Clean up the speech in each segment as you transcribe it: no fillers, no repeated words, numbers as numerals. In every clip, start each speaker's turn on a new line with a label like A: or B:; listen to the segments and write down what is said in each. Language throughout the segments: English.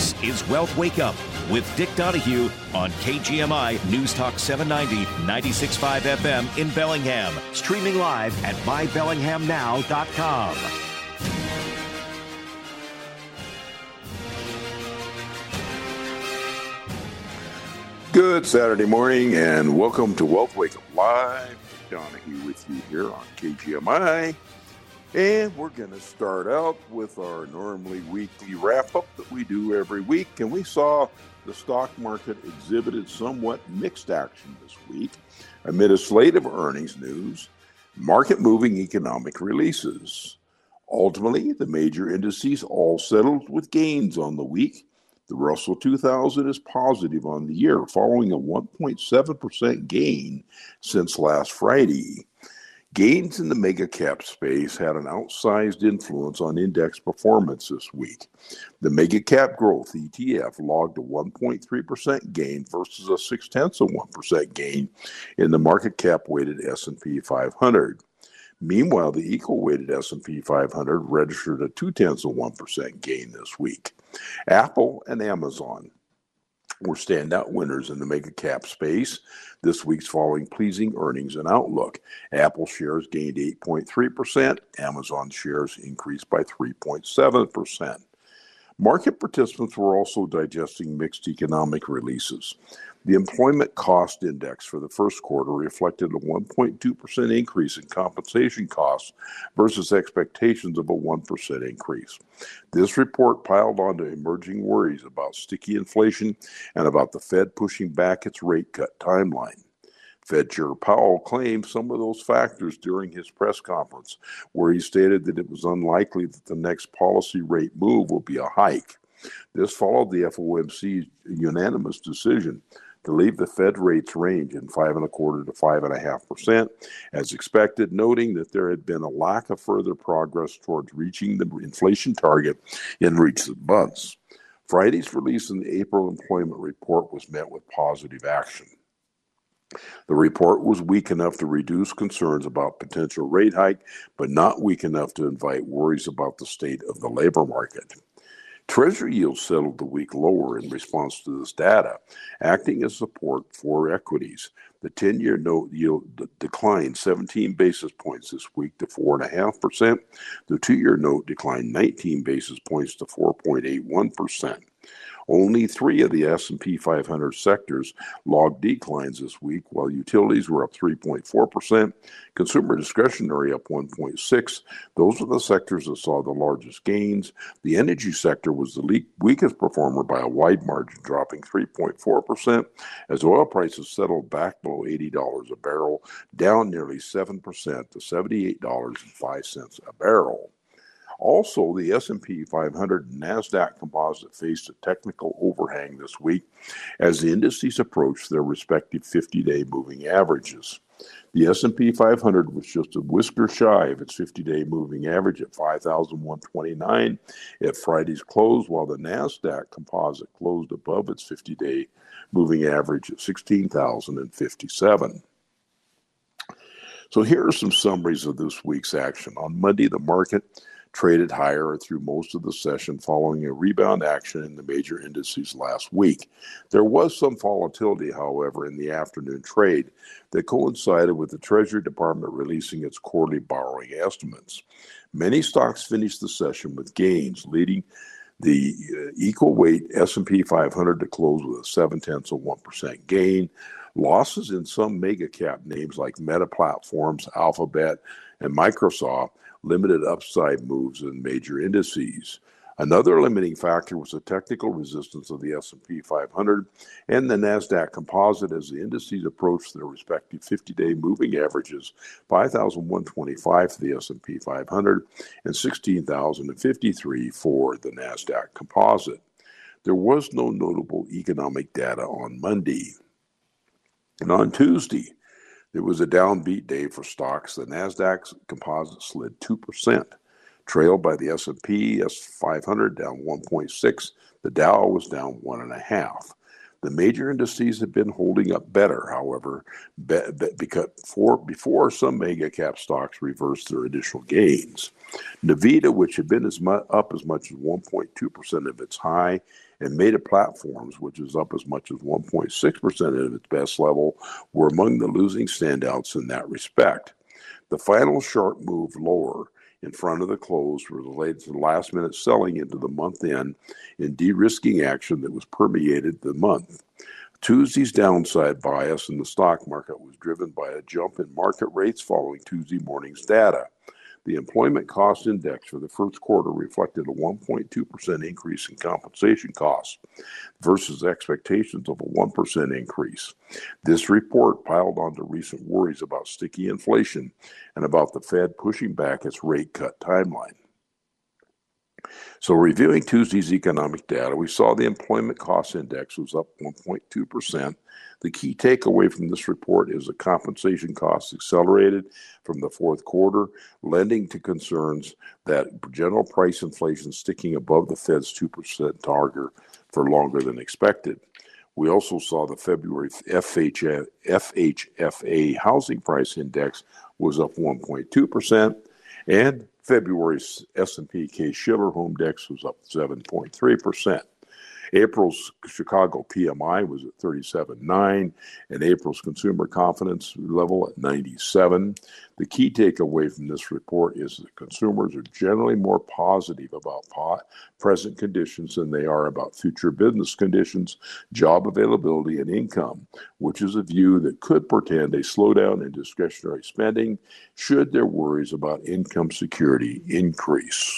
A: This is Wealth Wake Up with Dick Donahue on KGMI News Talk 790, 96.5 FM in Bellingham. Streaming live at mybellinghamnow.com.
B: Good Saturday morning and welcome to Wealth Wake Up Live. Dick Donahue with you here on KGMI. And we're going to start out with our normally weekly wrap-up that we do every week. And we saw the stock market exhibited somewhat mixed action this week amid a slate of earnings news, market-moving economic releases. Ultimately, the major indices all settled with gains on the week. The Russell 2000 is positive on the year, following a 1.7% gain since last Friday. Gains in the mega cap space had an outsized influence on index performance this week. The mega cap growth ETF logged a 1.3% gain versus a 0.6% gain in the market cap weighted S&P 500. Meanwhile, the equal-weighted S&P 500 registered a 0.2% gain this week. Apple and Amazon were standout winners in the mega cap space this week's following pleasing earnings and outlook. Apple shares gained 8.3%. Amazon shares increased by 3.7%. Market participants were also digesting mixed economic releases. The employment cost index for the first quarter reflected a 1.2% increase in compensation costs versus expectations of a 1% increase. This report piled onto emerging worries about sticky inflation and about the Fed pushing back its rate cut timeline. Fed Chair Powell claimed some of those factors during his press conference, where he stated that it was unlikely that the next policy rate move will be a hike. This followed the FOMC's unanimous decision to leave the Fed rates range in 5.25% to 5.5%, as expected, noting that there had been a lack of further progress towards reaching the inflation target in recent months. Friday's release in the April employment report was met with positive action. The report was weak enough to reduce concerns about potential rate hike, but not weak enough to invite worries about the state of the labor market. Treasury yields settled the week lower in response to this data, acting as support for equities. The 10-year note yield declined 17 basis points this week to 4.5%. The 2-year note declined 19 basis points to 4.81%. Only 3 of the S&P 500 sectors logged declines this week, while utilities were up 3.4%, consumer discretionary up 1.6%. Those are the sectors that saw the largest gains. The energy sector was the weakest performer by a wide margin, dropping 3.4%, as oil prices settled back below $80 a barrel, down nearly 7% to $78.05 a barrel. Also, the S&P 500 and NASDAQ composite faced a technical overhang this week as the indices approached their respective 50-day moving averages. The S&P 500 was just a whisker shy of its 50-day moving average at 5,129 at Friday's close, while the NASDAQ composite closed above its 50-day moving average at 16,057. So here are some summaries of this week's action. On Monday, the market traded higher through most of the session following a rebound action in the major indices last week. There was some volatility, however, in the afternoon trade that coincided with the Treasury Department releasing its quarterly borrowing estimates. Many stocks finished the session with gains, leading the equal weight S&P 500 to close with a 0.7% gain. Losses in some mega cap names like Meta Platforms, Alphabet, and Microsoft limited upside moves in major indices. Another limiting factor was the technical resistance of the S&P 500 and the NASDAQ composite as the indices approached their respective 50-day moving averages, 5,125 for the S&P 500 and 16,053 for the NASDAQ composite. There was no notable economic data on Monday. And on Tuesday, there was a downbeat day for stocks. The NASDAQ composite slid 2%, trailed by the S&P 500 down 1.6%. The Dow was down 1.5%. The major indices have been holding up better, however, before some mega cap stocks reversed their initial gains. Nvidia, which had been up as much as 1.2% of its high and Meta Platforms, which is up as much as 1.6% at its best level, were among the losing standouts in that respect. The final sharp move lower in front of the close related to last-minute selling into the month end in de-risking action that was permeated the month. Tuesday's downside bias in the stock market was driven by a jump in market rates following Tuesday morning's data. The employment cost index for the first quarter reflected a 1.2% increase in compensation costs versus expectations of a 1% increase. This report piled onto recent worries about sticky inflation and about the Fed pushing back its rate cut timeline. So reviewing Tuesday's economic data, we saw the employment cost index was up 1.2%. The key takeaway from this report is the compensation costs accelerated from the fourth quarter, lending to concerns that general price inflation sticking above the Fed's 2% target for longer than expected. We also saw the February FHFA housing price index was up 1.2%, and February's S&P Case-Shiller Home Index was up 7.3%. April's Chicago PMI was at 37.9, and April's consumer confidence level at 97. The key takeaway from this report is that consumers are generally more positive about present conditions than they are about future business conditions, job availability, and income, which is a view that could portend a slowdown in discretionary spending should their worries about income security increase.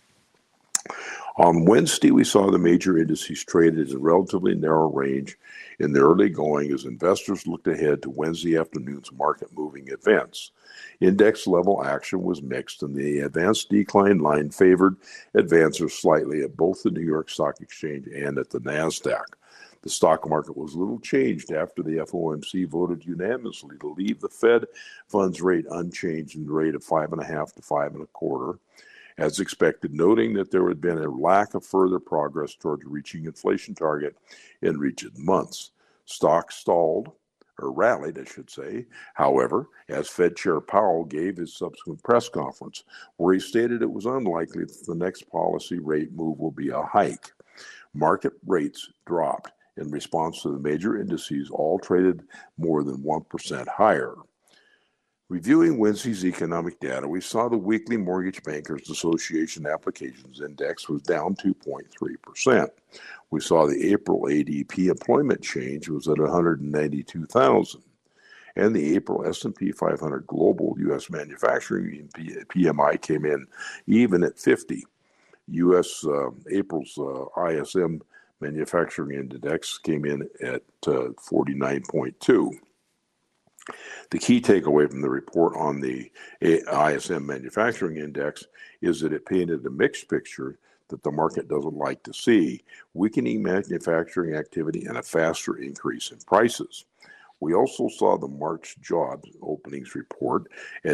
B: On Wednesday, we saw the major indices traded in a relatively narrow range in the early going as investors looked ahead to Wednesday afternoon's market-moving events. Index level action was mixed, and the advanced decline line favored advancers slightly at both the New York Stock Exchange and at the NASDAQ. The stock market was little changed after the FOMC voted unanimously to leave the Fed funds rate unchanged in the rate of 5.5 to 5.25. As expected, noting that there had been a lack of further progress towards reaching inflation target in recent months. Stocks stalled, or rallied, I should say, however, as Fed Chair Powell gave his subsequent press conference, where he stated it was unlikely that the next policy rate move will be a hike. Market rates dropped in response to the major indices, all traded more than 1% higher. Reviewing Wednesday's economic data, we saw the weekly Mortgage Bankers Association Applications Index was down 2.3%. We saw the April ADP employment change was at 192,000. And the April S&P 500 Global U.S. Manufacturing PMI came in even at 50. April's ISM Manufacturing Index came in at 49.2. The key takeaway from the report on the ISM Manufacturing Index is that it painted a mixed picture that the market doesn't like to see, weakening manufacturing activity and a faster increase in prices. We also saw the March jobs openings report at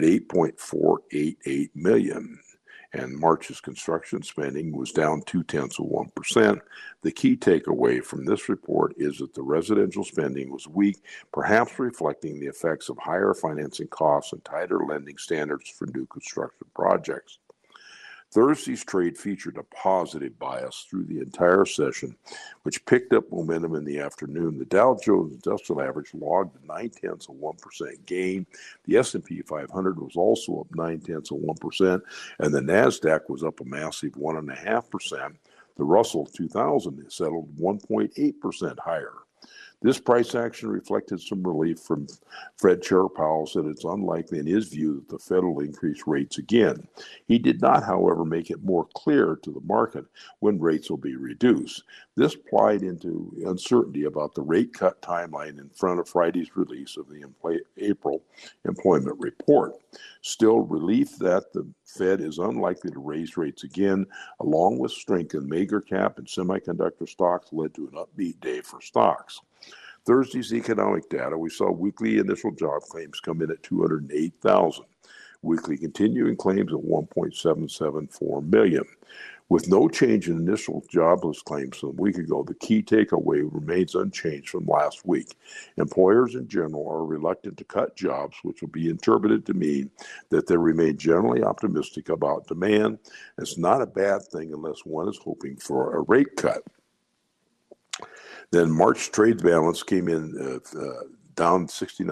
B: 8.488 million. And March's construction spending was down 0.2%. The key takeaway from this report is that the residential spending was weak, perhaps reflecting the effects of higher financing costs and tighter lending standards for new construction projects. Thursday's trade featured a positive bias through the entire session, which picked up momentum in the afternoon. The Dow Jones Industrial Average logged a 0.9% gain. The S&P 500 was also up 0.9%, and the NASDAQ was up a massive 1.5%. The Russell 2000 settled 1.8% higher. This price action reflected some relief from Fed Chair Powell, said it's unlikely in his view that the Fed will increase rates again. He did not, however, make it more clear to the market when rates will be reduced. This played into uncertainty about the rate cut timeline in front of Friday's release of the April employment report. Still, relief that the Fed is unlikely to raise rates again, along with strength in major cap and semiconductor stocks, led to an upbeat day for stocks. Thursday's economic data, we saw weekly initial job claims come in at 208,000. Weekly continuing claims at 1.774 million. With no change in initial jobless claims from a week ago, the key takeaway remains unchanged from last week. Employers in general are reluctant to cut jobs, which will be interpreted to mean that they remain generally optimistic about demand. It's not a bad thing unless one is hoping for a rate cut. Then March trade balance came in down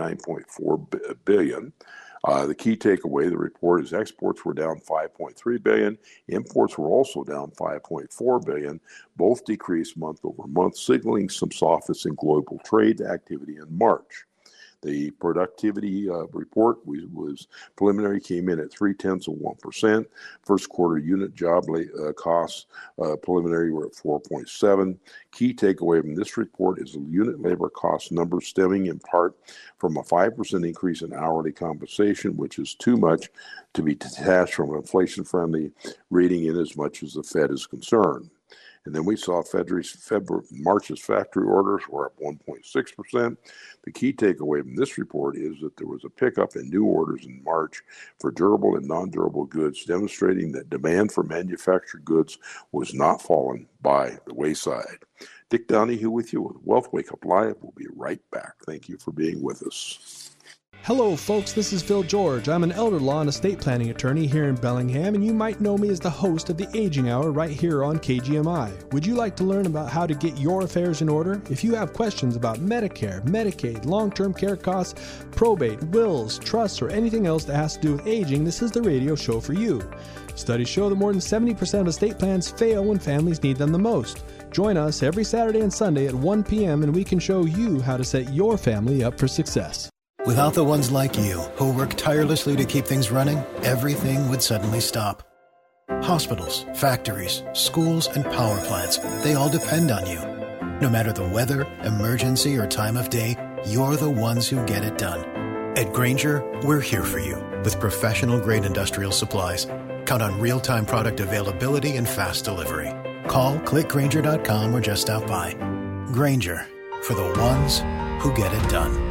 B: 69.4 billion. The key takeaway, the report, is exports were down 5.3 billion. Imports were also down 5.4 billion. Both decreased month over month, signaling some softness in global trade activity in March. The productivity report was preliminary, came in at 0.3%. First quarter unit job costs preliminary were at 4.7. Key takeaway from this report is the unit labor cost number stemming in part from a 5% increase in hourly compensation, which is too much to be detached from inflation-friendly reading in as much as the Fed is concerned. And then we saw March's factory orders were up 1.6%. The key takeaway from this report is that there was a pickup in new orders in March for durable and non-durable goods, demonstrating that demand for manufactured goods was not fallen by the wayside. Dick Donahue with you with Wealth Wake Up Live. We'll be right back. Thank you for being with us.
C: Hello folks, this is Phil George. I'm an elder law and estate planning attorney here in Bellingham, and you might know me as the host of the Aging Hour right here on KGMI. Would you like to learn about how to get your affairs in order? If you have questions about Medicare, Medicaid, long-term care costs, probate, wills, trusts, or anything else that has to do with aging, this is the radio show for you. Studies show that more than 70% of estate plans fail when families need them the most. Join us every Saturday and Sunday at 1 p.m. and we can show you how to set your family up for success.
D: Without the ones like you, who work tirelessly to keep things running, everything would suddenly stop. Hospitals, factories, schools, and power plants, they all depend on you. No matter the weather, emergency, or time of day, you're the ones who get it done. At Grainger, we're here for you with professional-grade industrial supplies. Count on real-time product availability and fast delivery. Call, clickgrainger.com, or just stop by. Grainger, for the ones who get it done.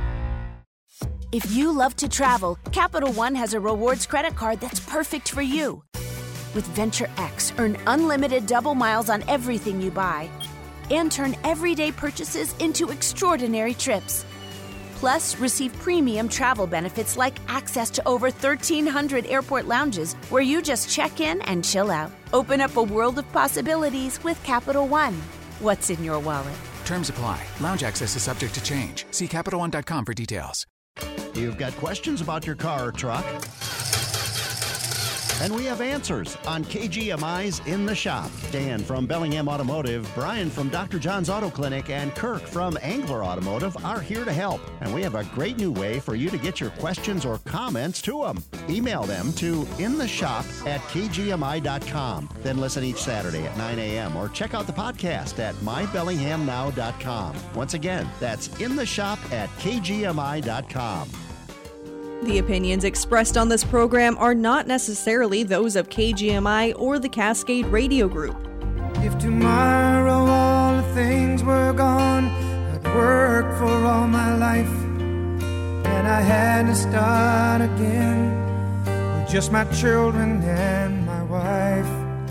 E: If you love to travel, Capital One has a rewards credit card that's perfect for you. With Venture X, earn unlimited double miles on everything you buy and turn everyday purchases into extraordinary trips. Plus, receive premium travel benefits like access to over 1,300 airport lounges where you just check in and chill out. Open up a world of possibilities with Capital One. What's in your wallet?
F: Terms apply. Lounge access is subject to change. See CapitalOne.com for details.
G: You've got questions about your car or truck? And we have answers on KGMI's In the Shop. Dan from Bellingham Automotive, Brian from Dr. John's Auto Clinic, and Kirk from Angler Automotive are here to help. And we have a great new way for you to get your questions or comments to them. Email them to intheshop@kgmi.com. Then listen each Saturday at 9 a.m. or check out the podcast at mybellinghamnow.com. Once again, that's intheshop@kgmi.com.
H: The opinions expressed on this program are not necessarily those of KGMI or the Cascade Radio Group.
I: If tomorrow all the things were gone, I'd work for all my life, and I had to start again with just my children and my wife.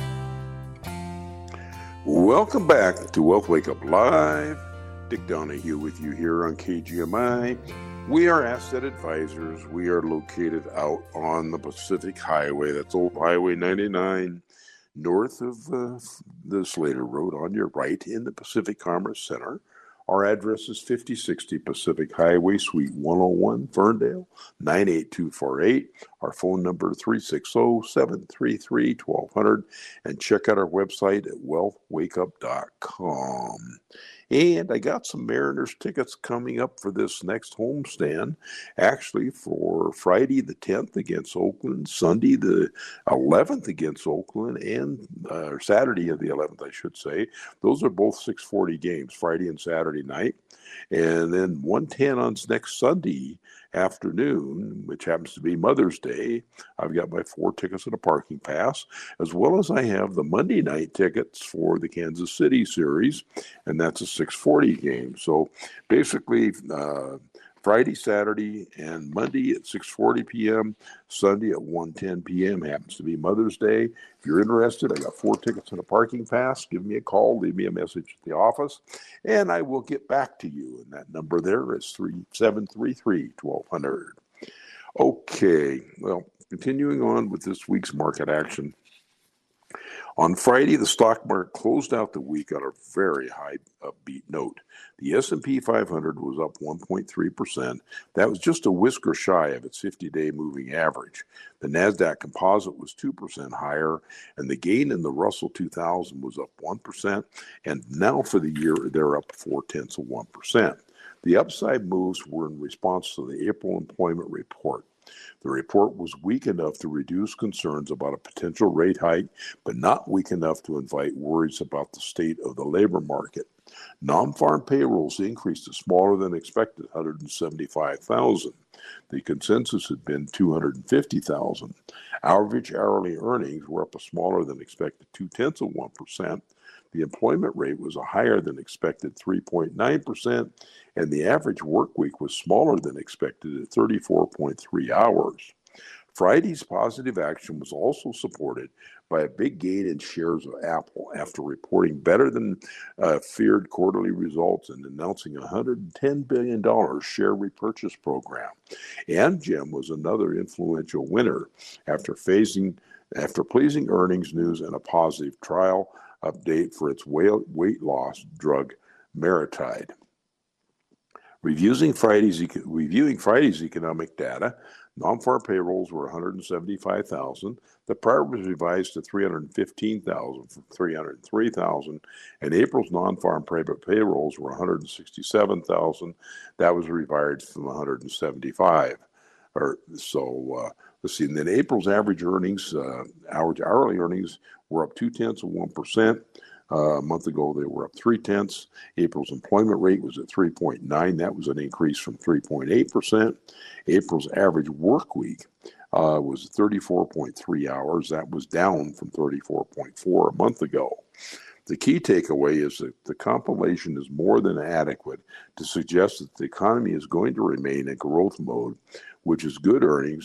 B: Welcome back to Wealth Wake Up Live. Dick Donahue with you here on KGMI. We are asset advisors. We are located out on the Pacific Highway. That's Old Highway 99, north of the Slater Road on your right in the Pacific Commerce Center. Our address is 5060 Pacific Highway, Suite 101, Ferndale, 98248. Our phone number 360-733-1200. And check out our website at wealthwakeup.com. And I got some Mariners tickets coming up for this next homestand, actually for Friday the 10th against Oakland, Sunday the 11th against Oakland, and Saturday of the 11th, I should say. Those are both 6:40 games, Friday and Saturday night. And then 1:10 on next Sunday afternoon, which happens to be Mother's Day. I've got my 4 tickets and a parking pass, as well as I have the Monday night tickets for the Kansas City series, and that's a 6:40 game. So basically, Friday, Saturday, and Monday at 6:40 p.m., Sunday at 1:10 p.m. happens to be Mother's Day. If you're interested, I got 4 tickets and a parking pass. Give me a call, leave me a message at the office, and I will get back to you. And that number there is 733-1200. Okay, well, continuing on with this week's market action. On Friday, the stock market closed out the week on a very high upbeat note. The S&P 500 was up 1.3%. That was just a whisker shy of its 50-day moving average. The NASDAQ composite was 2% higher, and the gain in the Russell 2000 was up 1%. And now for the year, they're up 0.4%. The upside moves were in response to the April employment report. The report was weak enough to reduce concerns about a potential rate hike, but not weak enough to invite worries about the state of the labor market. Non-farm payrolls increased to smaller than expected, 175,000. The consensus had been 250,000. Average hourly earnings were up a smaller than expected 0.2%. The employment rate was a higher than expected 3.9%, and the average work week was smaller than expected at 34.3 hours. Friday's positive action was also supported by a big gain in shares of Apple after reporting better than feared quarterly results and announcing a $110 billion share repurchase program. Amgen was another influential winner after pleasing earnings news and a positive trial update for its weight loss drug Maritide. Reviewing Friday's economic data, non-farm payrolls were 175,000. The prior was revised to 315,000 from 303,000, and April's non-farm payrolls were 167,000. That was revised from 175. Let's see. And then April's average earnings, hourly earnings, were up 0.2%. A month ago, they were up 0.3. April's employment rate was at 3.9. That was an increase from 3.8%. April's average work week was 34.3 hours. That was down from 34.4 a month ago. The key takeaway is that the compilation is more than adequate to suggest that the economy is going to remain in growth mode, which is good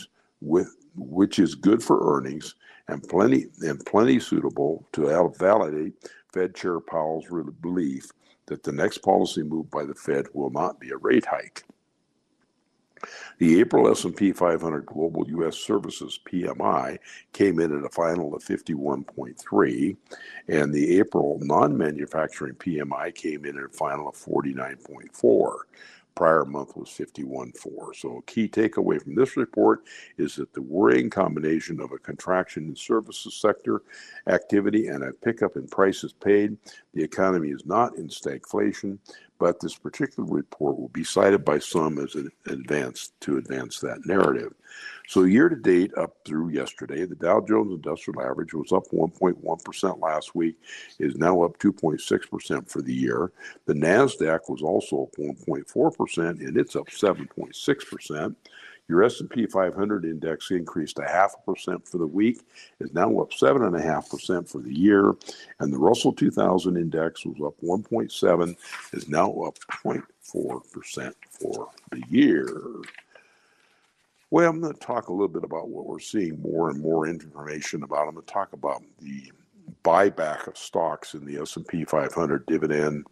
B: for earnings and plenty suitable to validate Fed Chair Powell's belief that the next policy move by the Fed will not be a rate hike. The April S&P 500 Global U.S. Services PMI came in at a final of 51.3, and the April non-manufacturing PMI came in at a final of 49.4. Prior month was 51.4. So a key takeaway from this report is that the worrying combination of a contraction in services sector activity and a pickup in prices paid, the economy is not in stagflation, but this particular report will be cited by some as an advance that narrative. So year to date, up through yesterday, the Dow Jones Industrial Average was up 1.1% last week, is now up 2.6% for the year. The NASDAQ was also up 1.4%, and it's up 7.6%. Your S&P 500 index increased 0.5% for the week, is now up 7.5% for the year, and the Russell 2000 index was up 1.7%, is now up 0.4% for the year. Well, I'm going to talk a little bit about what we're seeing more and more information about. I'm going to talk about the buyback of stocks in the S&P 500 dividend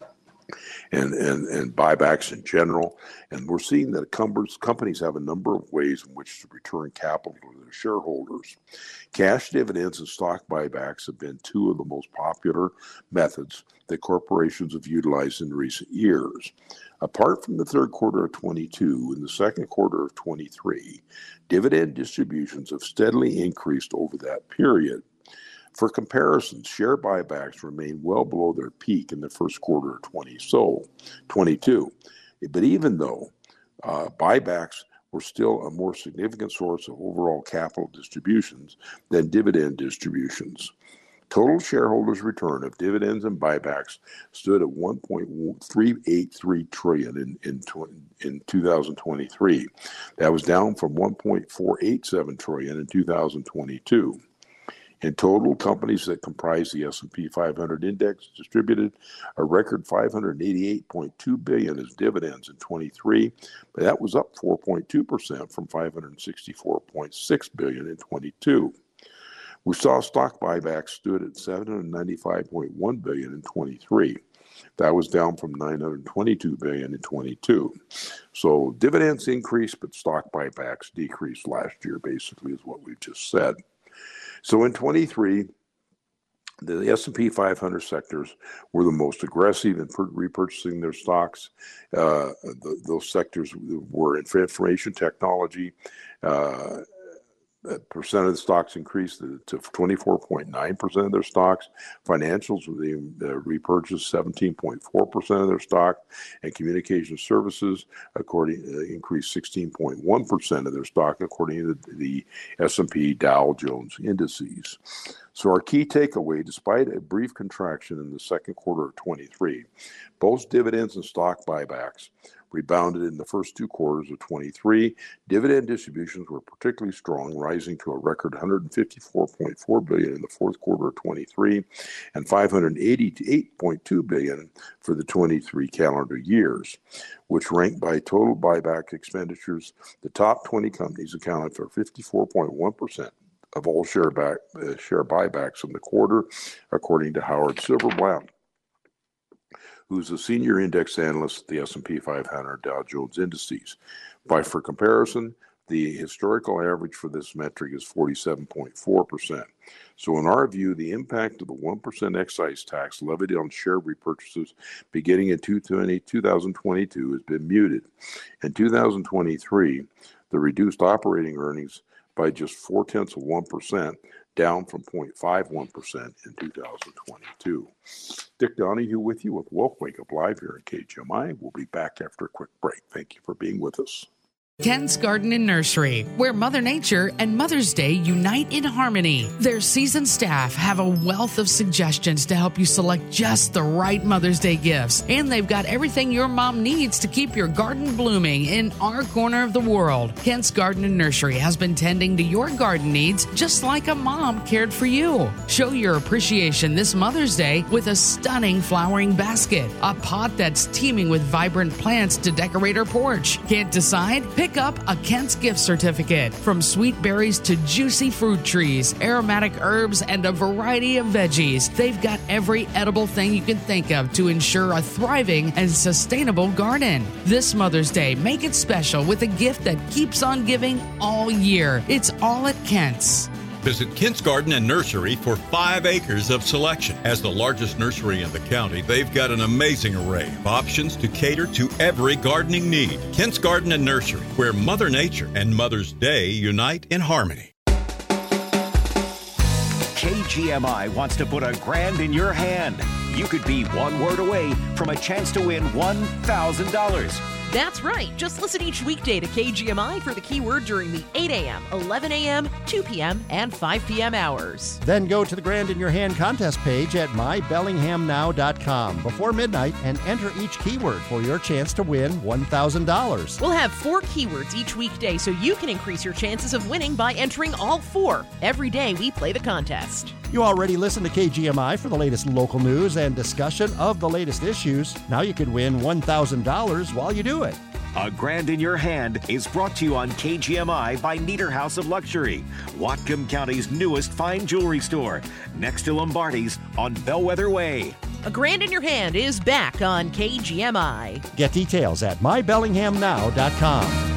B: and buybacks in general. And we're seeing that companies have a number of ways in which to return capital to their shareholders. Cash dividends and stock buybacks have been two of the most popular methods that corporations have utilized in recent years. Apart from the third quarter of 22 and the second quarter of 23, dividend distributions have steadily increased over that period. For comparison, share buybacks remain well below their peak in the first quarter of 22. But even though buybacks were still a more significant source of overall capital distributions than dividend distributions, total shareholders' return of dividends and buybacks stood at $1.383 trillion in 2023. That was down from $1.487 trillion in 2022. In total, companies that comprise the S&P 500 index distributed a record $588.2 billion as dividends in 23, but that was up 4.2% from $564.6 billion in 22. We saw stock buybacks stood at $795.1 billion in 23. That was down from $922 billion in 22. So dividends increased, but stock buybacks decreased last year, basically, is what we've just said. So in 23, The S&P 500 sectors were the most aggressive in repurchasing their stocks. Those sectors were information technology. Percent of the stocks increased to 24.9% of their stocks. Financials, they repurchased 17.4% of their stock, and communication services increased 16.1% of their stock, according to the S&P Dow Jones indices. So our key takeaway, despite a brief contraction in the second quarter of 23, both dividends and stock buybacks rebounded in the first two quarters of 23. Dividend distributions were particularly strong, rising to a record $154.4 billion in the fourth quarter of 23 and $588.2 billion for the 23 calendar years, which ranked by total buyback expenditures. The top 20 companies accounted for 54.1% of all share buybacks in the quarter, according to Howard Silverbaum, who's a senior index analyst at the S&P 500 Dow Jones Indices. For comparison, the historical average for this metric is 47.4%. So in our view, the impact of the 1% excise tax levied on share repurchases beginning in 2022 has been muted. In 2023, the reduced operating earnings by just 0.4%, down from 0.51% in 2022. Dick Donahue with you with Wealth Wake Up Live here at KGMI. We'll be back after a quick break. Thank you for being with us.
J: Ken's Garden and Nursery, where Mother Nature and Mother's Day unite in harmony. Their seasoned staff have a wealth of suggestions to help you select just the right Mother's Day gifts. And they've got everything your mom needs to keep your garden blooming in our corner of the world. Ken's Garden and Nursery has been tending to your garden needs just like a mom cared for you. Show your appreciation this Mother's Day with a stunning flowering basket, a pot that's teeming with vibrant plants to decorate her porch. Can't decide? Pick up a Kent's gift certificate. From sweet berries to juicy fruit trees, aromatic herbs, and a variety of veggies, they've got every edible thing you can think of to ensure a thriving and sustainable garden. This Mother's Day, make it special with a gift that keeps on giving all year. It's all at Kent's.
K: Visit Kent's Garden and Nursery for 5 acres of selection. As the largest nursery in the county, they've got an amazing array of options to cater to every gardening need. Kent's Garden and Nursery, where Mother Nature and Mother's Day unite in harmony.
A: KGMI wants to put $1,000 in your hand. You could be one word away from a chance to win $1,000.
L: That's right. Just listen each weekday to KGMI for the keyword during the 8 a.m., 11 a.m., 2 p.m., and 5 p.m. hours.
G: Then go to the Grand in Your Hand contest page at mybellinghamnow.com before midnight and enter each keyword for your chance to win $1,000.
L: We'll have 4 keywords each weekday so you can increase your chances of winning by entering all 4. Every day we play the contest.
G: You already listen to KGMI for the latest local news and discussion of the latest issues. Now you could win $1,000 while you do it.
A: $1,000 in your hand is brought to you on KGMI by Nieder House of Luxury, Whatcom County's newest fine jewelry store, next to Lombardi's on Bellwether Way.
L: $1,000 in your hand is back on KGMI.
G: Get details at mybellinghamnow.com.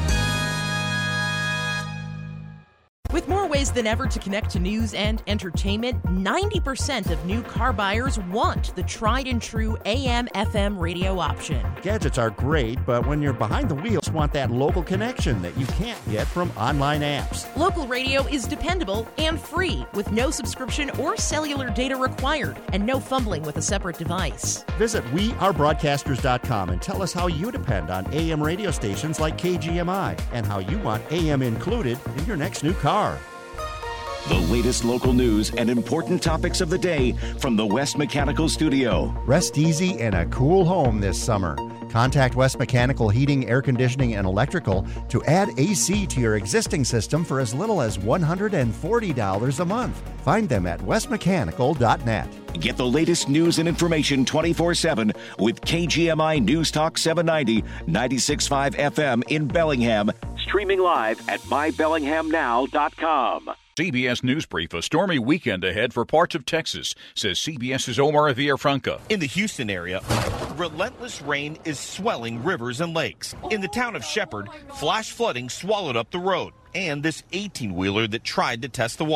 L: With more ways than ever to connect to news and entertainment, 90% of new car buyers want the tried and true AM/FM radio option.
G: Gadgets are great, but when you're behind the wheel, you want that local connection that you can't get from online apps.
L: Local radio is dependable and free, with no subscription or cellular data required, and no fumbling with a separate device.
G: Visit wearebroadcasters.com and tell us how you depend on AM radio stations like KGMI and how you want AM included in your next new car.
A: The latest local news and important topics of the day from the West Mechanical Studio.
G: Rest easy in a cool home this summer. Contact West Mechanical Heating, Air Conditioning, and Electrical to add AC to your existing system for as little as $140 a month. Find them at westmechanical.net.
A: Get the latest news and information 24/7 with KGMI News Talk 790, 96.5 FM in Bellingham. Streaming live at mybellinghamnow.com.
M: CBS News Brief, a stormy weekend ahead for parts of Texas, says CBS's Omar Villafranca.
N: In the Houston area, relentless rain is swelling rivers and lakes. In the town of Shepherd, flash flooding swallowed up the road and this 18-wheeler that tried to test the water.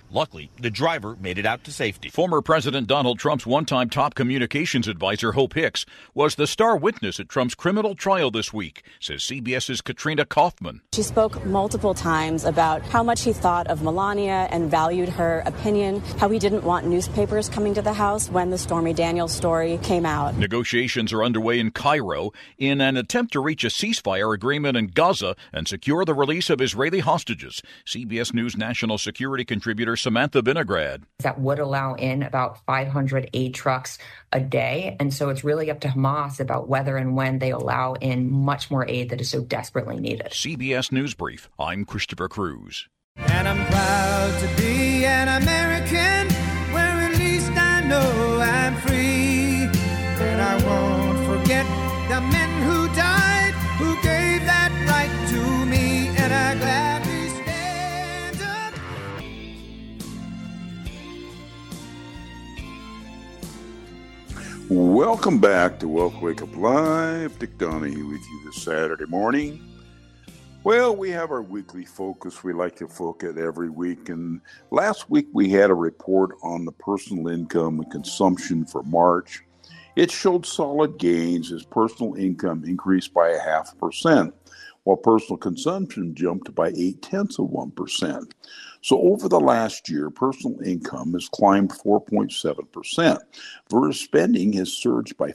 N: Luckily, the driver made it out to safety.
M: Former President Donald Trump's one-time top communications advisor, Hope Hicks, was the star witness at Trump's criminal trial this week, says CBS's Katrina Kaufman.
O: She spoke multiple times about how much he thought of Melania and valued her opinion, how he didn't want newspapers coming to the house when the Stormy Daniels story came out.
M: Negotiations are underway in Cairo in an attempt to reach a ceasefire agreement in Gaza and secure the release of Israeli hostages. CBS News national security contributor Samantha Vinograd.
P: That would allow in about 500 aid trucks a day. And so it's really up to Hamas about whether and when they allow in much more aid that is so desperately needed.
M: CBS News Brief. I'm Christopher Cruz.
I: And I'm proud to be an American, where at least I know I'm free. And I won't forget the men who died, who gave that right to me. And I gladly stand up.
B: Welcome back to Wealth Wake Up Live. Dick Donahue with you this Saturday morning. Well, we have our weekly focus. We like to focus every week. And last week we had a report on the personal income and consumption for March. It showed solid gains as personal income increased by 0.5%, while personal consumption jumped by 0.8%. So over the last year, personal income has climbed 4.7%, whereas spending has surged by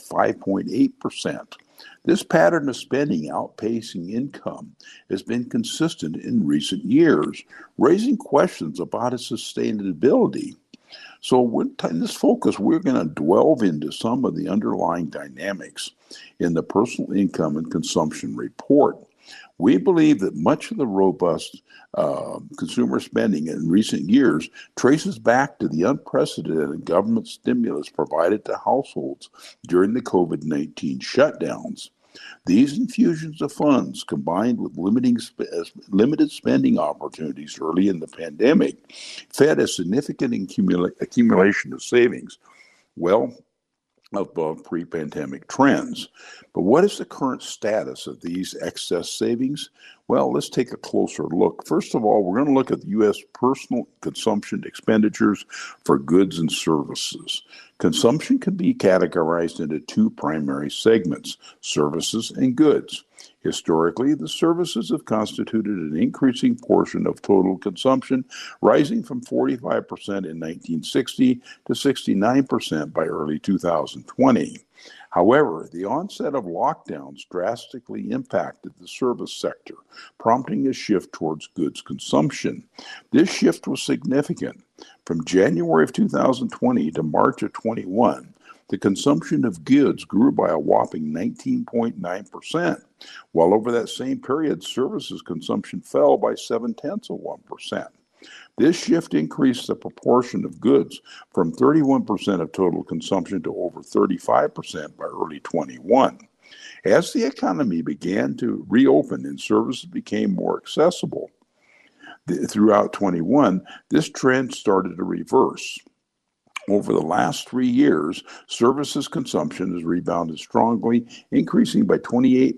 B: 5.8%. This pattern of spending outpacing income has been consistent in recent years, raising questions about its sustainability. So in this focus, we're going to delve into some of the underlying dynamics in the personal income and consumption report. We believe that much of the robust consumer spending in recent years traces back to the unprecedented government stimulus provided to households during the COVID-19 shutdowns. These infusions of funds, combined with limited spending opportunities early in the pandemic, fed a significant accumulation of savings, well above pre-pandemic trends. But what is the current status of these excess savings? Well, let's take a closer look. First of all, we're going to look at the U.S. personal consumption expenditures for goods and services. Consumption can be categorized into two primary segments, services and goods. Historically, the services have constituted an increasing portion of total consumption, rising from 45% in 1960 to 69% by early 2020. However, the onset of lockdowns drastically impacted the service sector, prompting a shift towards goods consumption. This shift was significant. From January of 2020 to March of 21, the consumption of goods grew by a whopping 19.9%, while over that same period, services consumption fell by 0.7%. This shift increased the proportion of goods from 31% of total consumption to over 35% by early 21. As the economy began to reopen and services became more accessible throughout 21, this trend started to reverse. Over the last 3 years, services consumption has rebounded strongly, increasing by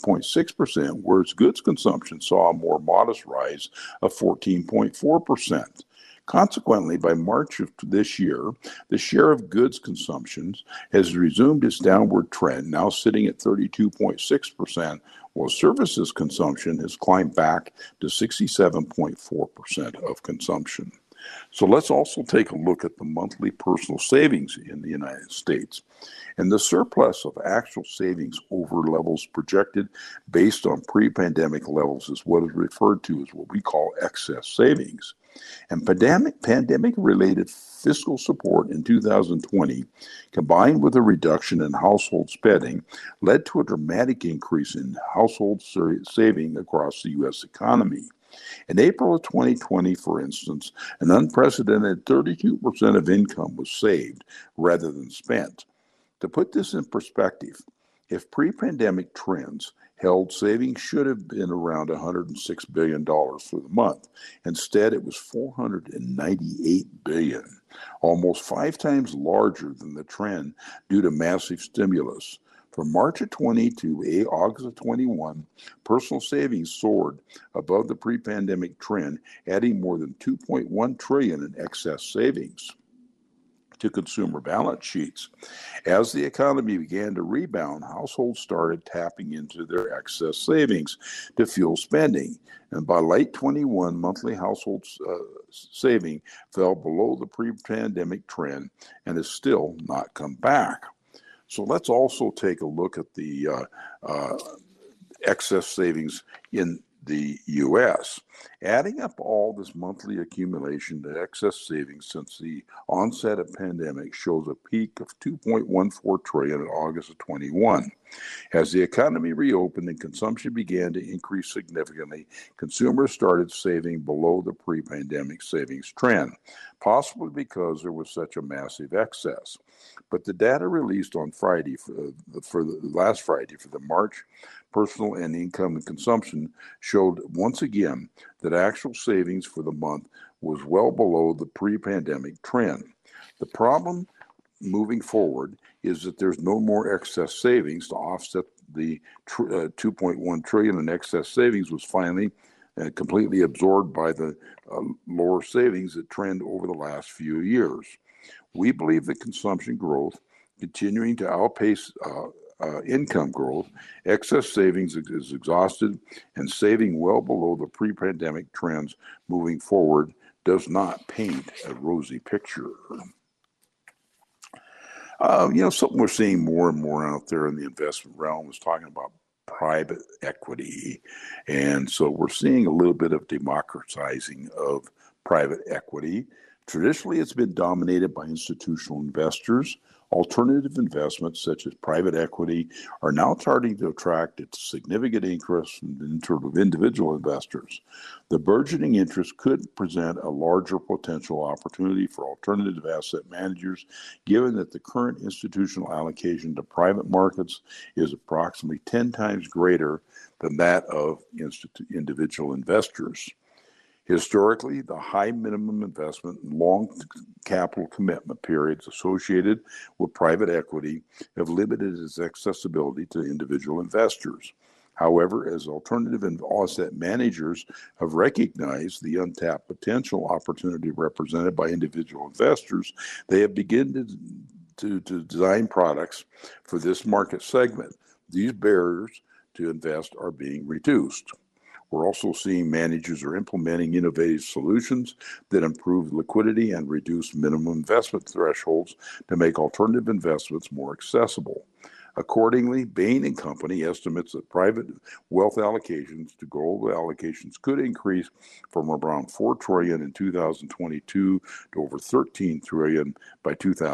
B: 28.6%, whereas goods consumption saw a more modest rise of 14.4%. Consequently, by March of this year, the share of goods consumptions has resumed its downward trend, now sitting at 32.6%, while services consumption has climbed back to 67.4% of consumption. So let's also take a look at the monthly personal savings in the United States. And the surplus of actual savings over levels projected based on pre-pandemic levels is what is referred to as what we call excess savings. And pandemic-related fiscal support in 2020, combined with a reduction in household spending, led to a dramatic increase in household saving across the U.S. economy. In April of 2020, for instance, an unprecedented 32% of income was saved rather than spent. To put this in perspective, if pre-pandemic trends held, savings should have been around $106 billion for the month. Instead, it was $498 billion, almost 5 times larger than the trend due to massive stimulus. From March of 20 to August of 21, personal savings soared above the pre-pandemic trend, adding more than $2.1 trillion in excess savings to consumer balance sheets. As the economy began to rebound, households started tapping into their excess savings to fuel spending. And by late 21, monthly household saving fell below the pre-pandemic trend and has still not come back. So let's also take a look at the excess savings in the U.S. Adding up all this monthly accumulation to excess savings since the onset of pandemic shows a peak of $2.14 trillion in August of 21. As the economy reopened and consumption began to increase significantly, consumers started saving below the pre-pandemic savings trend, possibly because there was such a massive excess. But the data released on Friday, last Friday, for the March personal and income and consumption showed once again that actual savings for the month was well below the pre-pandemic trend. The problem moving forward is that there's no more excess savings to offset the $2.1 trillion in excess savings was finally completely absorbed by the lower savings that trend over the last few years. We believe that consumption growth continuing to outpace income growth, excess savings is exhausted, and saving well below the pre-pandemic trends moving forward does not paint a rosy picture. Something we're seeing more and more out there in the investment realm is talking about private equity. And so we're seeing a little bit of democratizing of private equity. Traditionally, it's been dominated by institutional investors. Alternative investments, such as private equity, are now starting to attract a significant interest from individual investors. The burgeoning interest could present a larger potential opportunity for alternative asset managers, given that the current institutional allocation to private markets is approximately 10 times greater than that of individual investors. Historically, the high minimum investment and long capital commitment periods associated with private equity have limited its accessibility to individual investors. However, as alternative asset managers have recognized the untapped potential opportunity represented by individual investors, they have begun to design products for this market segment. These barriers to invest are being reduced. We're also seeing managers are implementing innovative solutions that improve liquidity and reduce minimum investment thresholds to make alternative investments more accessible. Accordingly, Bain & Company estimates that private wealth allocations to global allocations could increase from around $4 trillion in 2022 to over $13 trillion by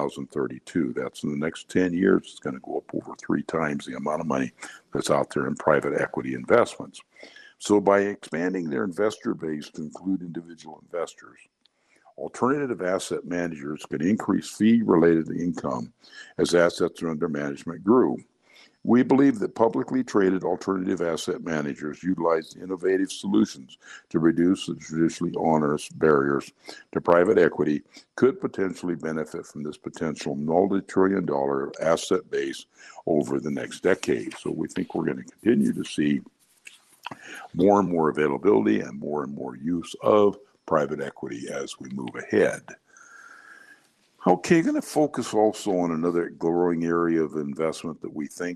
B: 2032. That's in the next 10 years. It's going to go up over 3 times the amount of money that's out there in private equity investments. So by expanding their investor base to include individual investors, alternative asset managers can increase fee-related income as assets under management grew. We believe that publicly traded alternative asset managers utilize innovative solutions to reduce the traditionally onerous barriers to private equity could potentially benefit from this potential multi-trillion-dollar asset base over the next decade. So we think we're going to continue to see more and more availability and more use of private equity as we move ahead. Okay, going to focus also on another growing area of investment that we think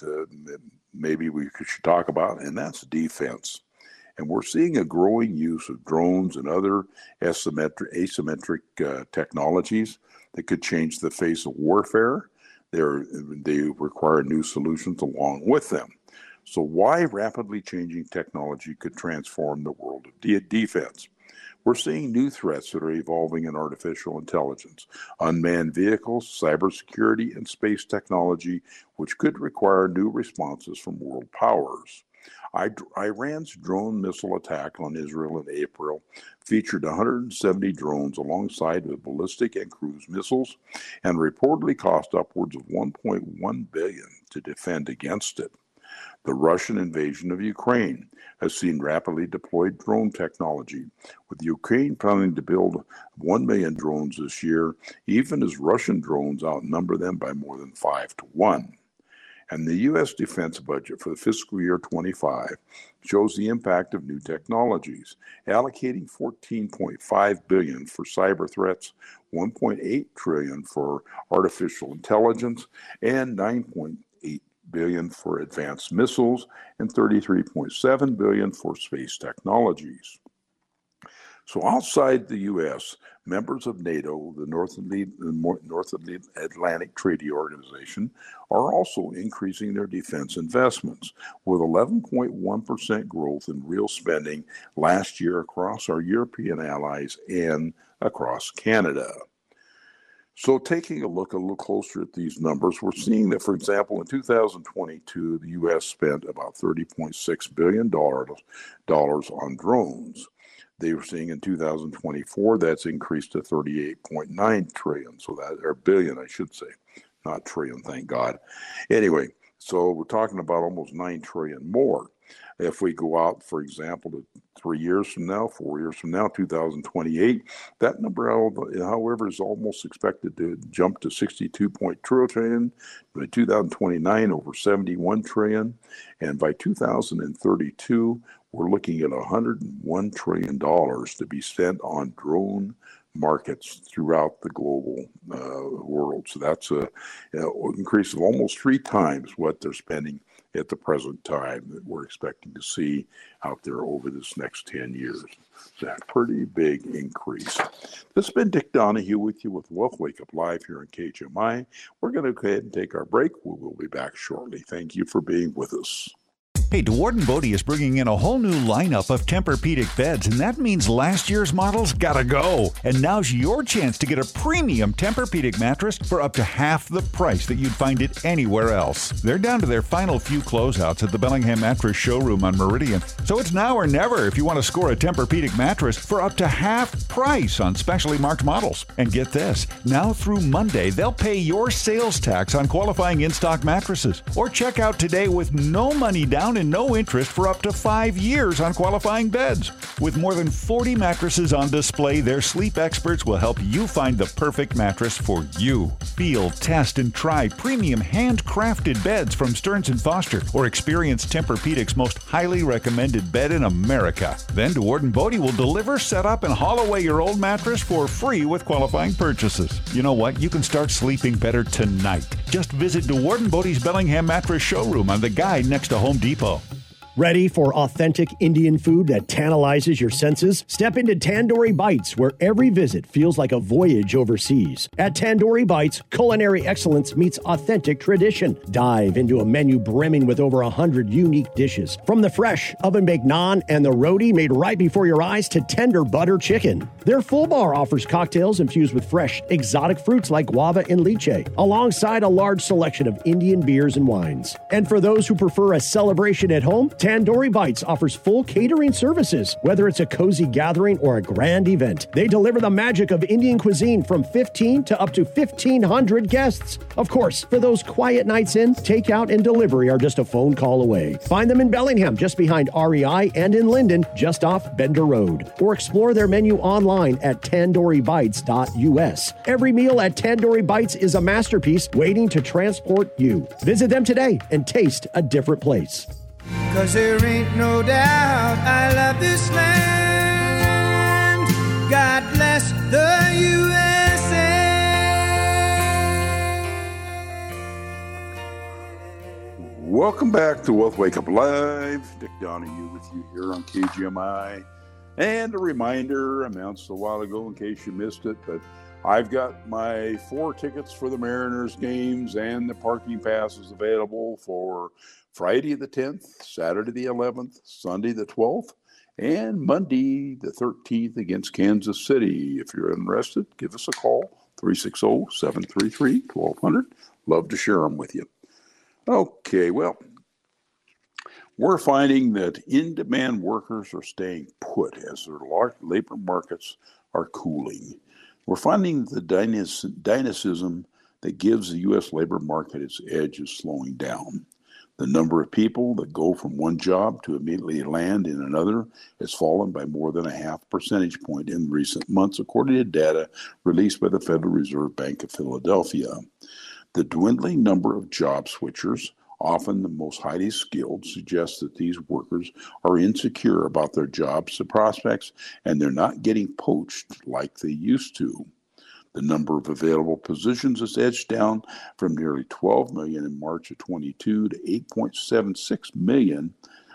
B: maybe we should talk about, and that's defense. And we're seeing a growing use of drones and other asymmetric technologies that could change the face of warfare. They require new solutions along with them. So why rapidly changing technology could transform the world of defense? We're seeing new threats that are evolving in artificial intelligence, unmanned vehicles, cybersecurity, and space technology, which could require new responses from world powers. Iran's drone missile attack on Israel in April featured 170 drones alongside with ballistic and cruise missiles and reportedly cost upwards of $1.1 billion to defend against it. The Russian invasion of Ukraine has seen rapidly deployed drone technology, with Ukraine planning to build 1 million drones this year, even as Russian drones outnumber them by more than 5 to 1. And the U.S. defense budget for the fiscal year 25 shows the impact of new technologies, allocating $14.5 billion for cyber threats, $1.8 trillion for artificial intelligence, and $9.8 billion for advanced missiles, and $33.7 billion for space technologies. So outside the U.S., members of NATO, the North Atlantic Treaty Organization, are also increasing their defense investments, with 11.1% growth in real spending last year across our European allies and across Canada. So taking a little closer at these numbers, we're seeing that, for example, in 2022, the U.S. spent about $30.6 billion on drones. They were seeing in 2024, that's increased to 38.9 trillion. So that, or billion, I should say, not trillion, thank God. Anyway, so we're talking about almost 9 trillion more. If we go out, for example, to 3 years from now, 4 years from now, 2028, that number, however, is almost expected to jump to 62.2 trillion. By 2029, over 71 trillion. And by 2032, we're looking at $101 trillion to be spent on drone markets throughout the global world. So that's an increase of almost 3 times what they're spending at the present time that we're expecting to see out there over this next 10 years. That's a pretty big increase. This has been Dick Donahue with you with Wealth Wake Up Live here on KGMI. We're going to go ahead and take our break. We will be back shortly. Thank you for being with us.
Q: Hey, DeWarden Bodie is bringing in a whole new lineup of Tempur-Pedic beds, and that means last year's models gotta go. And now's your chance to get a premium Tempur-Pedic mattress for up to half the price that you'd find it anywhere else. They're down to their final few closeouts at the Bellingham Mattress Showroom on Meridian. So it's now or never if you want to score a Tempur-Pedic mattress for up to half price on specially marked models. And get this, now through Monday, they'll pay your sales tax on qualifying in-stock mattresses. Or check out today with no money down and no interest for up to 5 years on qualifying beds. With more than 40 mattresses on display, their sleep experts will help you find the perfect mattress for you. Feel, test, and try premium handcrafted beds from Stearns & Foster, or experience Tempur-Pedic's most highly recommended bed in America. Then DeWarden Bodie will deliver, set up, and haul away your old mattress for free with qualifying purchases. You know what? You can start sleeping better tonight. Just visit DeWarden Bodie's Bellingham Mattress Showroom on the Guide next to Home Depot.
R: Ready for authentic Indian food that tantalizes your senses? Step into Tandoori Bites, where every visit feels like a voyage overseas. At Tandoori Bites, culinary excellence meets authentic tradition. Dive into a menu brimming with over 100 unique dishes. From the fresh oven-baked naan and the roti made right before your eyes to tender butter chicken. Their full bar offers cocktails infused with fresh, exotic fruits like guava and lychee, alongside a large selection of Indian beers and wines. And for those who prefer a celebration at home, Tandoori Bites offers full catering services. Whether it's a cozy gathering or a grand event, they deliver the magic of Indian cuisine from 15 to up to 1,500 guests. Of course, for those quiet nights in, takeout and delivery are just a phone call away. Find them in Bellingham, just behind REI, and in Linden, just off Bender Road. Or explore their menu online at tandooribites.us. Every meal at Tandoori Bites is a masterpiece waiting to transport you. Visit them today and taste a different place.
I: 'Cause there ain't no doubt I love this land. God bless the USA.
B: Welcome back to Wealth Wake Up Live. Dick Donahue with you here on KGMI. And a reminder, I announced a while ago in case you missed it, but I've got my 4 tickets for the Mariners games and the parking passes available for Friday the 10th, Saturday the 11th, Sunday the 12th, and Monday the 13th against Kansas City. If you're interested, give us a call, 360-733-1200. Love to share them with you. Okay, well, we're finding that in-demand workers are staying put as their labor markets are cooling. We're finding that the dynamism that gives the U.S. labor market its edge is slowing down. The number of people that go from one job to immediately land in another has fallen by more than a half percentage point in recent months, according to data released by the Federal Reserve Bank of Philadelphia. The dwindling number of job switchers often the most highly skilled, suggests that these workers are insecure about their jobs prospects and they're not getting poached like they used to. The number of available positions has edged down from nearly 12 million in March of 22 to 8.76 million,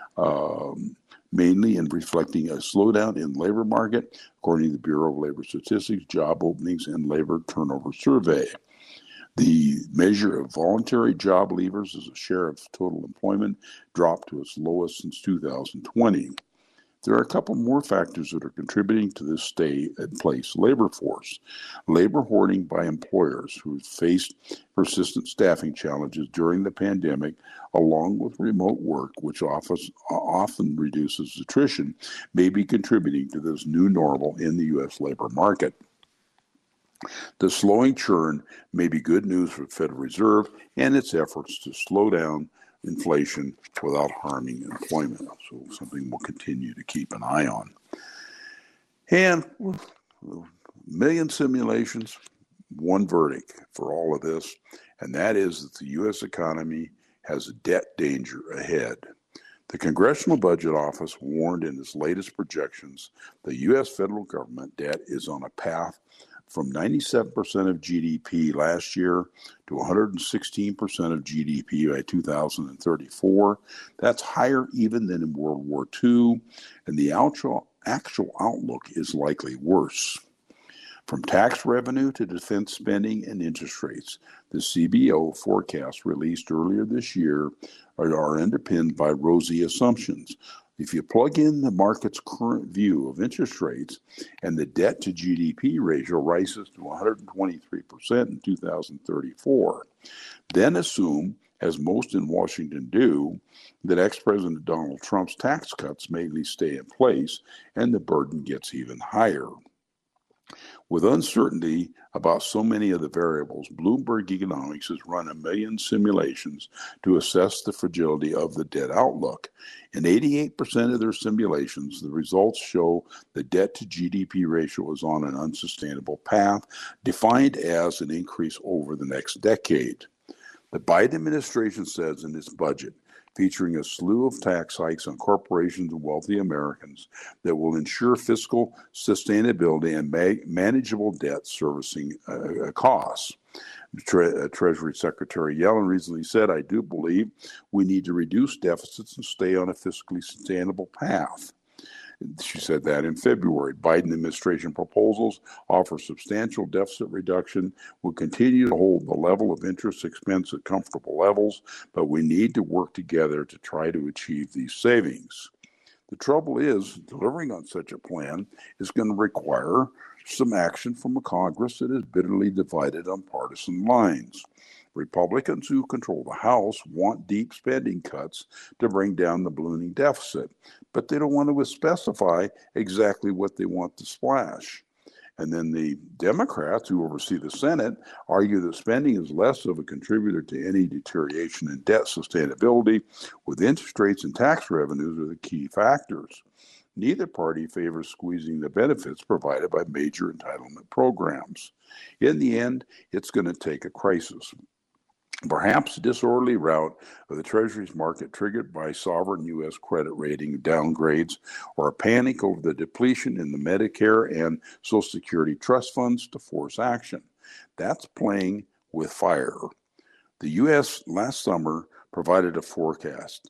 B: mainly in reflecting a slowdown in labor market, according to the Bureau of Labor Statistics, Job Openings and Labor Turnover Survey. The measure of voluntary job leavers as a share of total employment dropped to its lowest since 2020. There are a couple more factors that are contributing to this stay-in-place labor force. Labor hoarding by employers who faced persistent staffing challenges during the pandemic, along with remote work, which often reduces attrition, may be contributing to this new normal in the U.S. labor market. The slowing churn may be good news for the Federal Reserve and its efforts to slow down inflation without harming employment. So something we'll continue to keep an eye on. And million simulations, one verdict for all of this, and that is that the U.S. economy has a debt danger ahead. The Congressional Budget Office warned in its latest projections the U.S. federal government debt is on a path from 97% of GDP last year to 116% of GDP by 2034. That's higher even than in World War II, and the actual outlook is likely worse. From tax revenue to defense spending and interest rates, the CBO forecasts released earlier this year are underpinned by rosy assumptions. If you plug in the market's current view of interest rates and the debt to GDP ratio rises to 123% in 2034, then assume, as most in Washington do, that ex-President Donald Trump's tax cuts may at least stay in place and the burden gets even higher. With uncertainty about so many of the variables, Bloomberg Economics has run a million simulations to assess the fragility of the debt outlook. In 88% of their simulations, the results show the debt to GDP ratio is on an unsustainable path, defined as an increase over the next decade. The Biden administration says in its budget, featuring a slew of tax hikes on corporations and wealthy Americans that will ensure fiscal sustainability and manageable debt servicing costs. Treasury Secretary Yellen recently said, "I do believe we need to reduce deficits and stay on a fiscally sustainable path." She said that in February. Biden administration proposals offer substantial deficit reduction, will continue to hold the level of interest expense at comfortable levels, but we need to work together to try to achieve these savings. The trouble is, delivering on such a plan is going to require some action from a Congress that is bitterly divided on partisan lines. Republicans who control the House want deep spending cuts to bring down the ballooning deficit, but they don't want to specify exactly what they want to splash. And then the Democrats who oversee the Senate argue that spending is less of a contributor to any deterioration in debt sustainability, with interest rates and tax revenues are the key factors. Neither party favors squeezing the benefits provided by major entitlement programs. In the end, it's going to take a crisis. Perhaps a disorderly rout of the Treasury's market triggered by sovereign U.S. credit rating downgrades, or a panic over the depletion in the Medicare and Social Security trust funds to force action. That's playing with fire. The U.S. last summer provided a foretaste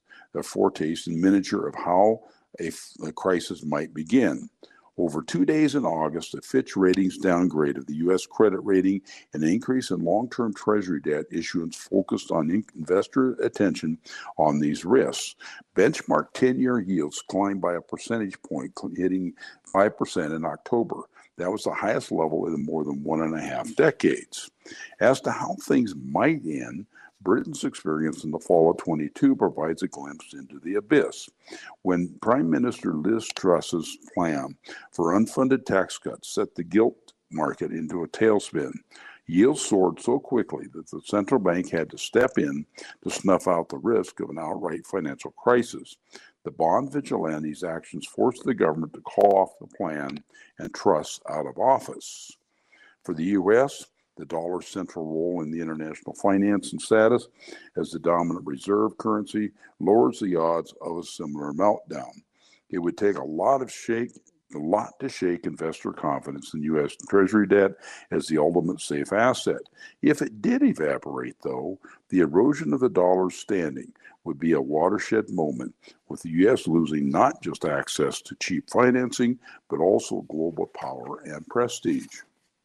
B: in miniature of how a crisis might begin. Over 2 days in August, a Fitch Ratings downgrade of the U.S. credit rating and an increase in long-term Treasury debt issuance focused on investor attention on these risks. Benchmark 10-year yields climbed by a percentage point, hitting 5% in October. That was the highest level in more than 1.5 decades. As to how things might end, Britain's experience in the fall of 22 provides a glimpse into the abyss. When Prime Minister Liz Truss's plan for unfunded tax cuts set the gilt market into a tailspin, yields soared so quickly that the central bank had to step in to snuff out the risk of an outright financial crisis. The bond vigilantes' actions forced the government to call off the plan and Truss out of office. For the U.S., The dollar's central role in the international finance and status as the dominant reserve currency lowers the odds of a similar meltdown. It would take a lot to shake investor confidence in U.S. Treasury debt as the ultimate safe asset. If it did evaporate, though, the erosion of the dollar's standing would be a watershed moment, with the U.S. losing not just access to cheap financing, but also global power and prestige.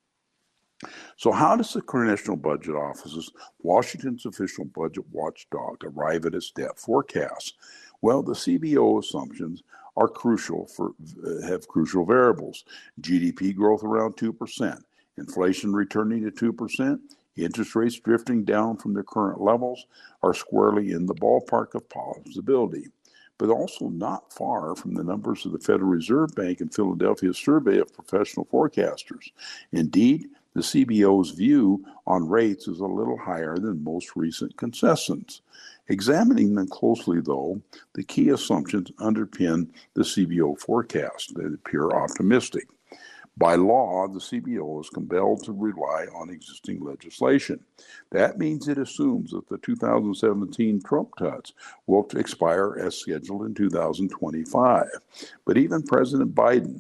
B: So how does the Congressional Budget Office's Washington's official budget watchdog arrive at its debt forecast? Well, the CBO assumptions are have crucial variables. GDP growth around 2%, inflation returning to 2%, interest rates drifting down from their current levels are squarely in the ballpark of possibility, but also not far from the numbers of the Federal Reserve Bank in Philadelphia's survey of professional forecasters. Indeed, the CBO's view on rates is a little higher than most recent consensus. Examining them closely, though, the key assumptions underpin the CBO forecast. They appear optimistic. By law, the CBO is compelled to rely on existing legislation. That means it assumes that the 2017 Trump cuts will expire as scheduled in 2025. But even President Biden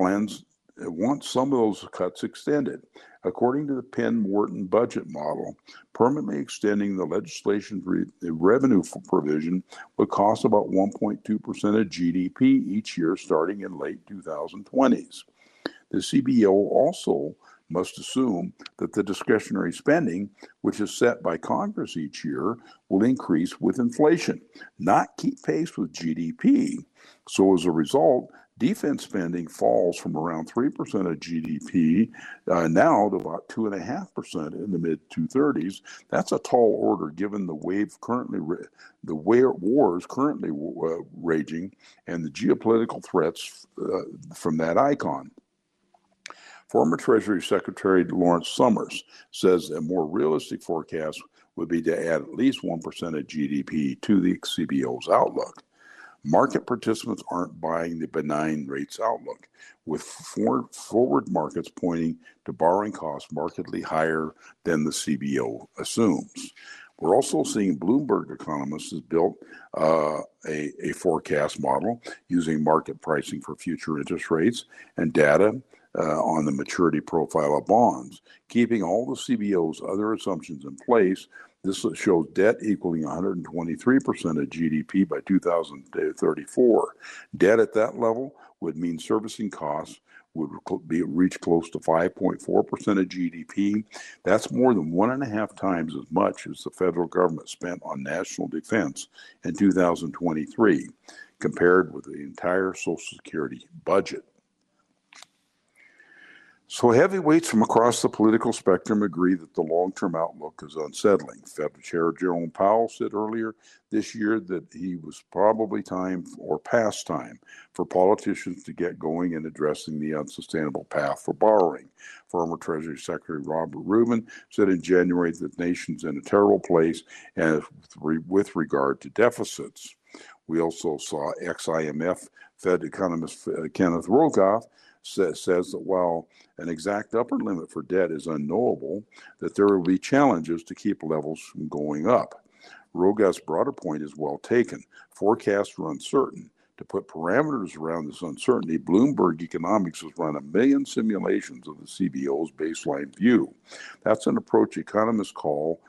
B: wants some of those cuts extended. According to the Penn-Wharton budget model, permanently extending the legislation's revenue provision would cost about 1.2% of GDP each year starting in late 2020s. The CBO also must assume that the discretionary spending, which is set by Congress each year, will increase with inflation, not keep pace with GDP. So as a result, defense spending falls from around 3% of GDP now to about 2.5% in the mid-2030s. That's a tall order given the wars currently raging and the geopolitical threats from that icon. Former Treasury Secretary Lawrence Summers says a more realistic forecast would be to add at least 1% of GDP to the CBO's outlook. Market participants aren't buying the benign rates outlook, with forward markets pointing to borrowing costs markedly higher than the CBO assumes. We're also seeing Bloomberg economists has built a forecast model using market pricing for future interest rates and data on the maturity profile of bonds, keeping all the CBO's other assumptions in place. This shows debt equaling 123% of GDP by 2034. Debt at that level would mean servicing costs would reach close to 5.4% of GDP. That's more than 1.5 times as much as the federal government spent on national defense in 2023, compared with the entire Social Security budget. So heavyweights from across the political spectrum agree that the long-term outlook is unsettling. Fed Chair Jerome Powell said earlier this year that he was probably past time for politicians to get going in addressing the unsustainable path for borrowing. Former Treasury Secretary Robert Rubin said in January that the nation's in a terrible place and with regard to deficits. We also saw ex-IMF Fed economist Kenneth Rogoff says that while an exact upper limit for debt is unknowable, that there will be challenges to keep levels from going up. Rogoff's broader point is well taken. Forecasts are uncertain. To put parameters around this uncertainty, Bloomberg Economics has run 1 million simulations of the CBO's baseline view. That's an approach economists call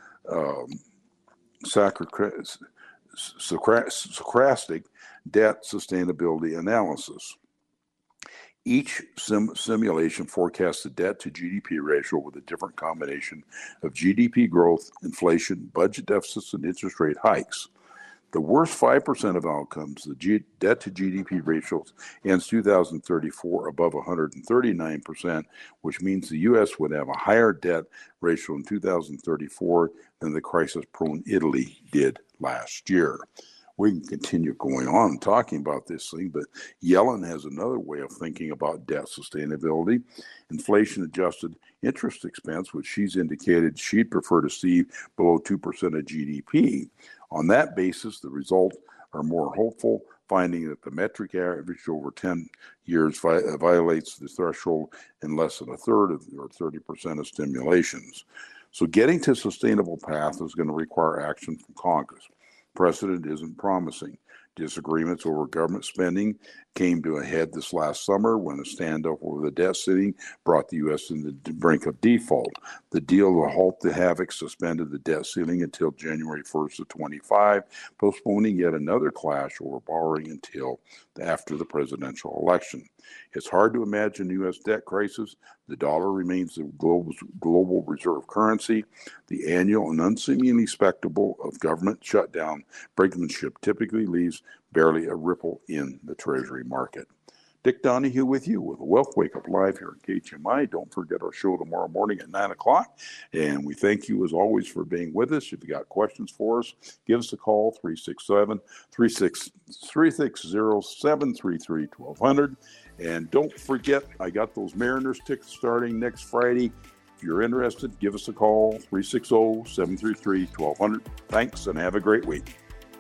B: stochastic debt sustainability analysis. Each simulation forecasts the debt to GDP ratio with a different combination of GDP growth, inflation, budget deficits, and interest rate hikes. The worst 5% of outcomes, the debt to GDP ratio ends 2034 above 139%, which means the U.S. would have a higher debt ratio in 2034 than the crisis-prone Italy did last year. We can continue going on and talking about this thing, but Yellen has another way of thinking about debt sustainability. Inflation-adjusted interest expense, which she's indicated she'd prefer to see below 2% of GDP. On that basis, the results are more hopeful finding that the metric average over 10 years violates the threshold in less than a third of, or 30% of stimulations. So getting to a sustainable path is going to require action from Congress. Precedent isn't promising. Disagreements over government spending came to a head this last summer when a standoff over the debt ceiling brought the U.S. to the brink of default. The deal to halt the havoc suspended the debt ceiling until January 1st of 25, postponing yet another clash over borrowing until after the presidential election. It's hard to imagine a U.S. debt crisis. The dollar remains the global reserve currency. The annual and unseemly spectacle of government shutdown brinkmanship typically leaves barely a ripple in the Treasury market. Dick Donahue with you with a Wealth Wake Up Live here at KGMI. Don't forget our show tomorrow morning at 9 o'clock. And we thank you, as always, for being with us. If you got questions for us, give us a call, 360-733-1200. And don't forget, I got those Mariners tickets starting next Friday. If you're interested, give us a call, 360-733-1200. Thanks, and have a great week.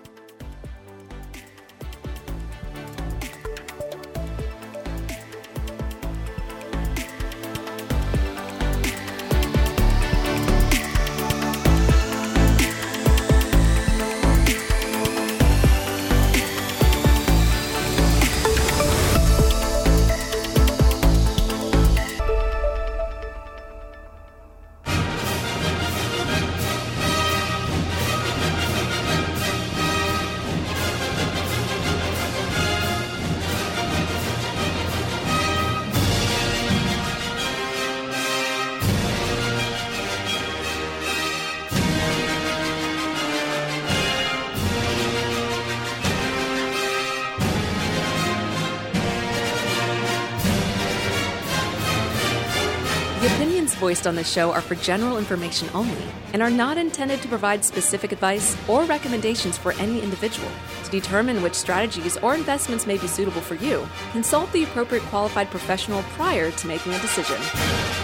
S: Voiced on this show are for general information only and are not intended to provide specific advice or recommendations for any individual. To determine which strategies or investments may be suitable for you, consult the appropriate qualified professional prior to making a decision.